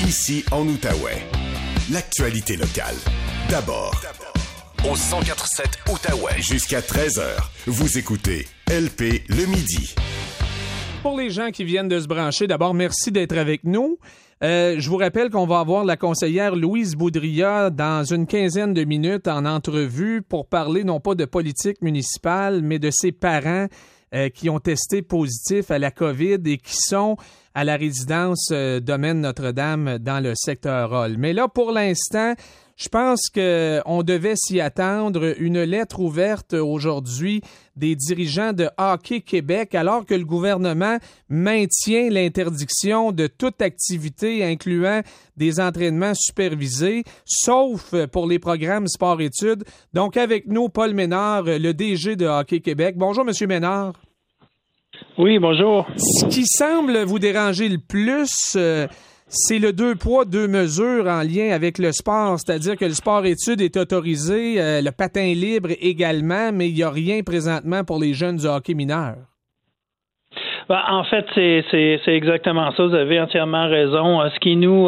ici en Outaouais. L'actualité locale. D'abord. Au 104.7 Outaouais. Jusqu'à 13h, vous écoutez LP le midi. Pour les gens qui viennent de se brancher, d'abord, merci d'être avec nous. Je vous rappelle qu'on va avoir la conseillère Louise Boudria dans une quinzaine de minutes en entrevue pour parler non pas de politique municipale, mais de ses parents qui ont testé positif à la COVID et qui sont à la résidence Domaine Notre-Dame dans le secteur Hall. Mais là, pour l'instant, je pense qu'on devait s'y attendre. Une lettre ouverte aujourd'hui des dirigeants de Hockey Québec, alors que le gouvernement maintient l'interdiction de toute activité incluant des entraînements supervisés, sauf pour les programmes sport-études. Donc, avec nous, Paul Ménard, le DG de Hockey Québec. Bonjour, Monsieur Ménard. Oui, bonjour. Ce qui semble vous déranger le plus, c'est le 2 poids, 2 mesures en lien avec le sport, c'est-à-dire que le sport-études est autorisé, le patin libre également, mais il n'y a rien présentement pour les jeunes du hockey mineur. Ben, en fait, c'est exactement ça. Vous avez entièrement raison. Ce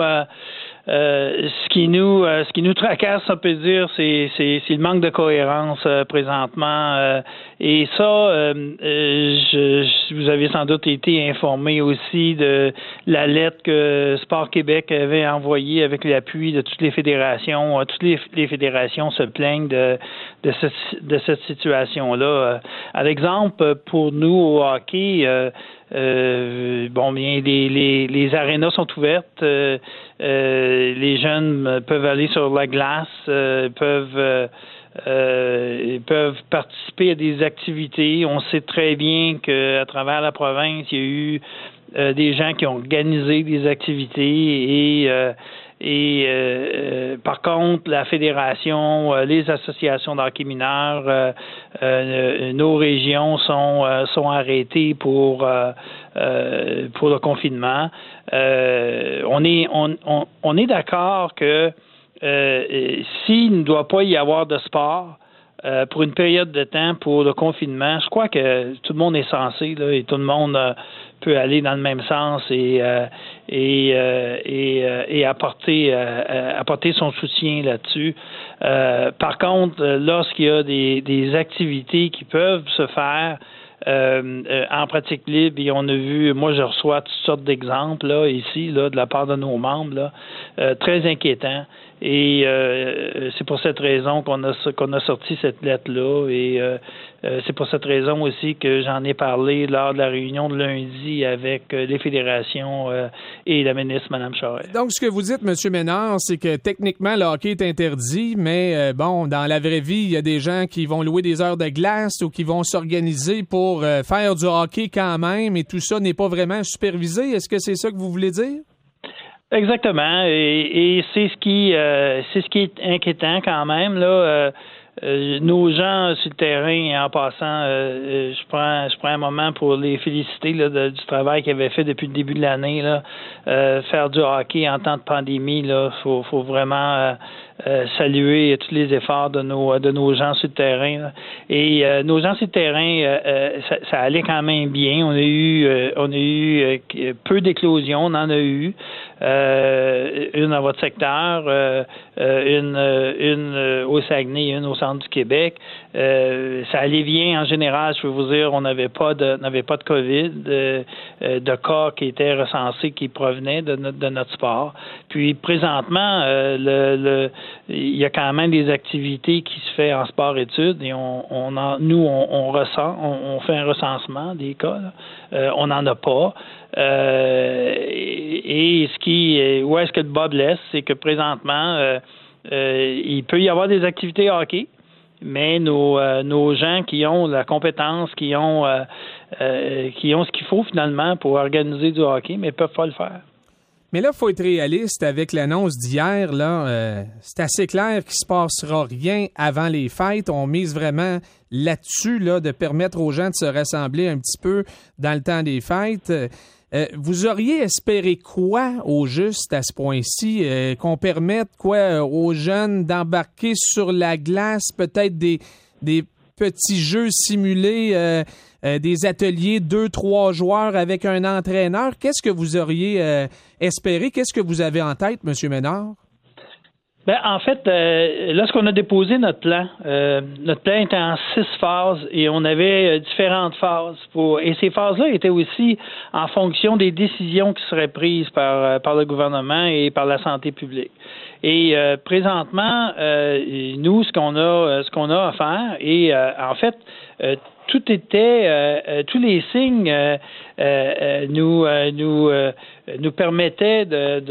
qui nous tracasse, on peut dire, c'est le manque de cohérence présentement. Et ça, vous avez sans doute été informé aussi de la lettre que Sport Québec avait envoyée avec l'appui de toutes les fédérations. Toutes les fédérations se plaignent de cette situation-là. À l'exemple, pour nous au hockey, bien les arénas sont ouvertes. Les jeunes peuvent aller sur la glace, peuvent participer à des activités. On sait très bien qu'à travers la province, il y a eu des gens qui ont organisé des activités et par contre, la fédération, les associations d'hockey mineur, nos régions sont arrêtées pour le confinement. On est d'accord que s'il ne doit pas y avoir de sport pour une période de temps pour le confinement, je crois que tout le monde est censé là, et tout le monde peut aller dans le même sens et apporter son soutien là-dessus. Par contre, lorsqu'il y a des activités qui peuvent se faire en pratique libre, et on a vu, moi je reçois toutes sortes d'exemples là ici là de la part de nos membres là, très inquiétants. Et c'est pour cette raison qu'on a sorti cette lettre-là. Et c'est pour cette raison aussi que j'en ai parlé lors de la réunion de lundi avec les fédérations et la ministre, Mme Charest. Donc, ce que vous dites, M. Ménard, c'est que techniquement, le hockey est interdit, mais dans la vraie vie, il y a des gens qui vont louer des heures de glace ou qui vont s'organiser pour faire du hockey quand même, et tout ça n'est pas vraiment supervisé. Est-ce que c'est ça que vous voulez dire? Exactement, et c'est ce qui est inquiétant quand même là. Nos gens sur le terrain, en passant, je prends un moment pour les féliciter là, du travail qu'ils avaient fait depuis le début de l'année là. Faire du hockey en temps de pandémie là, faut vraiment saluer tous les efforts de nos gens sur le terrain là. Et nos gens sur le terrain, ça allait quand même bien. On a eu peu d'éclosions, on en a eu une dans votre secteur, une au Saguenay, une au centre du Québec. Ça allait bien en général, je peux vous dire, on n'avait pas de COVID, de cas qui étaient recensés qui provenaient de notre sport. Puis présentement, il y a quand même des activités qui se fait en sport-études et on fait un recensement des cas. Là. On n'en a pas. Et où est-ce que le bas blesse, c'est que présentement, il peut y avoir des activités hockey, mais nos gens qui ont la compétence, qui ont ce qu'il faut finalement pour organiser du hockey, mais ne peuvent pas le faire. Mais là, il faut être réaliste avec l'annonce d'hier. Là, c'est assez clair qu'il ne se passera rien avant les fêtes. On mise vraiment là-dessus, là, de permettre aux gens de se rassembler un petit peu dans le temps des fêtes. Vous auriez espéré quoi au juste à ce point-ci? Qu'on permette quoi aux jeunes d'embarquer sur la glace, peut-être des petits jeux simulés, des ateliers 2-3 joueurs avec un entraîneur. Qu'est-ce que vous auriez espéré? Qu'est-ce que vous avez en tête, M. Ménard? En fait, lorsqu'on a déposé notre plan était en 6 phases et on avait différentes phases. Et ces phases-là étaient aussi en fonction des décisions qui seraient prises par le gouvernement et par la santé publique. Et présentement, nous, ce qu'on a à faire, et en fait, tous les signes nous permettaient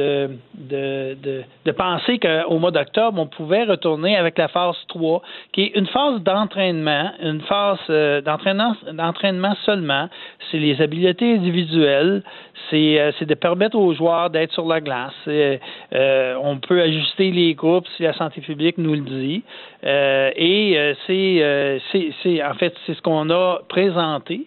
de penser qu'au mois d'octobre, on pouvait retourner avec la phase 3, qui est une phase d'entraînement, une phase d'entraînement seulement. C'est les habiletés individuelles, c'est de permettre aux joueurs d'être sur la glace. On peut ajuster les groupes si la santé publique nous le dit. En fait, c'est ce qu'on a présenté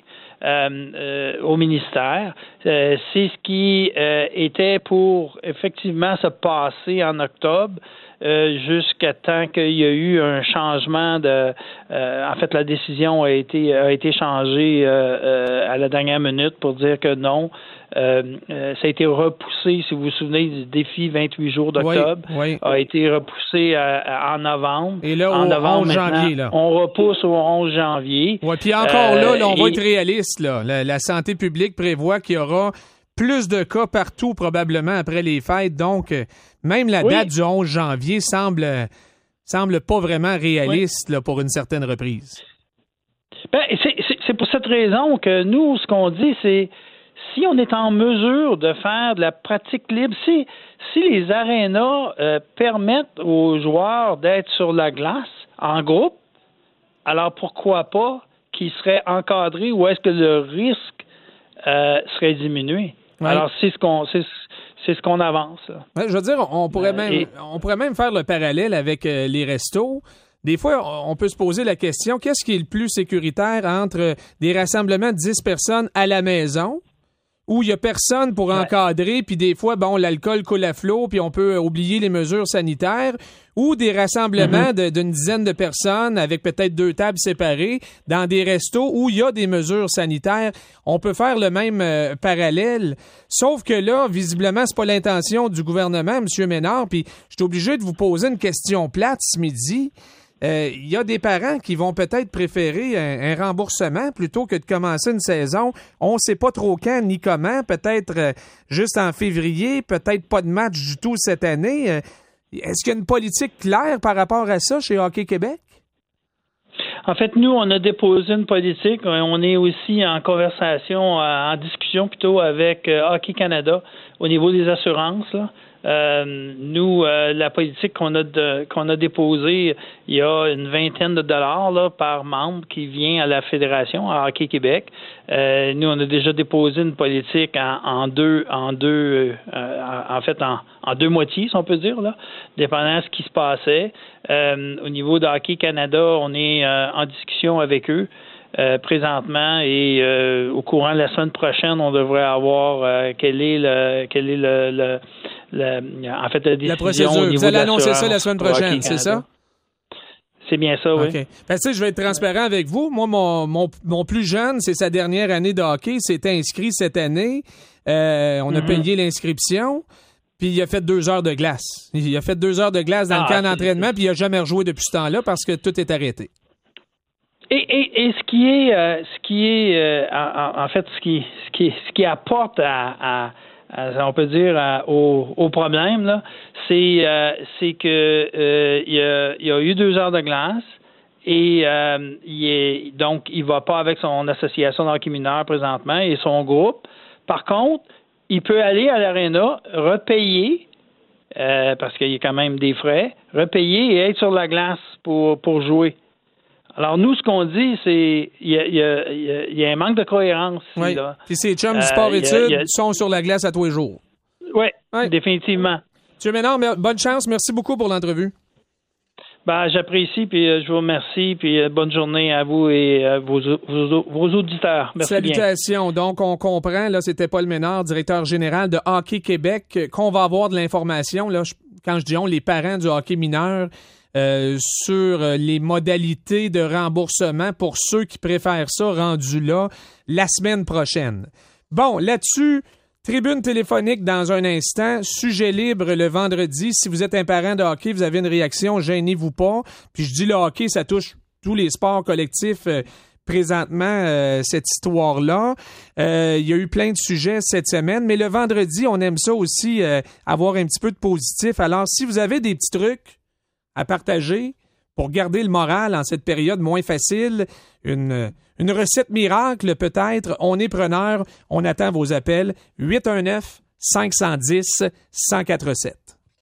au ministère. C'est ce qui était pour effectivement se passer en octobre jusqu'à temps qu'il y a eu un changement en fait, la décision a été changée à la dernière minute pour dire que non. Ça a été repoussé, si vous vous souvenez du défi 28 jours d'octobre, a été repoussé en novembre. Et là, au 11 janvier, là. On repousse au 11 janvier. Oui, puis encore là, on va être réaliste, là. La santé publique prévoit qu'il y aura plus de cas partout, probablement, après les fêtes. Donc, même la date du 11 janvier semble pas vraiment réaliste là, pour une certaine reprise. C'est pour cette raison que nous, ce qu'on dit, c'est si on est en mesure de faire de la pratique libre, si les arénas permettent aux joueurs d'être sur la glace en groupe, alors pourquoi pas qu'ils seraient encadrés ou est-ce que le risque serait diminué? Ouais. Alors, c'est ce qu'on avance. Ouais, je veux dire, on pourrait même faire le parallèle avec les restos. Des fois, on peut se poser la question, qu'est-ce qui est le plus sécuritaire entre des rassemblements de 10 personnes à la maison où il n'y a personne pour encadrer, puis des fois, l'alcool coule à flot, puis on peut oublier les mesures sanitaires, ou des rassemblements d'une dizaine de personnes avec peut-être 2 tables séparées dans des restos où il y a des mesures sanitaires. On peut faire le même parallèle, sauf que là, visiblement, c'est pas l'intention du gouvernement, M. Ménard, puis je suis obligé de vous poser une question plate ce midi. Il y a des parents qui vont peut-être préférer un remboursement plutôt que de commencer une saison. On ne sait pas trop quand ni comment, peut-être juste en février, peut-être pas de match du tout cette année. Est-ce qu'il y a une politique claire par rapport à ça chez Hockey Québec? En fait, nous, on a déposé une politique. On est aussi en conversation, en discussion plutôt avec Hockey Canada au niveau des assurances, là. Nous, la politique qu'on a déposée, il y a une vingtaine de dollars là, par membre qui vient à la Fédération, à Hockey Québec. Nous, on a déjà déposé une politique en deux moitiés, si on peut dire, là, dépendant de ce qui se passait. Au niveau de Hockey Canada, on est en discussion avec eux. Présentement et au courant de la semaine prochaine, on devrait avoir quelle est la décision. La procédure. Vous allez annoncer ça la semaine prochaine, c'est ça? C'est bien ça, oui. Okay. Je vais être transparent avec vous. Moi, mon plus jeune, c'est sa dernière année de hockey. Il s'est inscrit cette année. On a payé l'inscription. Puis il a fait 2 heures de glace. Il a fait 2 heures de glace dans le camp d'entraînement, puis il n'a jamais rejoué depuis ce temps-là parce que tout est arrêté. Et ce qui apporte on peut dire au problème là, c'est que il y a eu 2 heures de glace et donc il va pas avec son association de hockey mineur présentement et son groupe. Par contre, il peut aller à l'aréna, repayer parce qu'il y a quand même des frais, repayer et être sur la glace pour jouer. Alors, nous, ce qu'on dit, c'est il y a un manque de cohérence. Oui. Là. Puis ces chums du sport-études sont sur la glace à tous les jours. Oui, définitivement. M. Ménard, bonne chance. Merci beaucoup pour l'entrevue. J'apprécie, puis je vous remercie, puis bonne journée à vous et vos auditeurs. Merci. Salutations. Bien. Donc, on comprend, là, c'était Paul Ménard, directeur général de Hockey Québec, qu'on va avoir de l'information. Là, quand je dis on, les parents du hockey mineur sur les modalités de remboursement pour ceux qui préfèrent ça rendu là la semaine prochaine. Bon, là-dessus, tribune téléphonique dans un instant, sujet libre le vendredi. Si vous êtes un parent de hockey, vous avez une réaction, gênez-vous pas. Puis je dis le hockey, ça touche tous les sports collectifs présentement, cette histoire-là. Il y a eu plein de sujets cette semaine, mais le vendredi, on aime ça aussi, avoir un petit peu de positif. Alors, si vous avez des petits trucs à partager pour garder le moral en cette période moins facile, une recette miracle peut-être, on est preneur, on attend vos appels, 819-510-1047.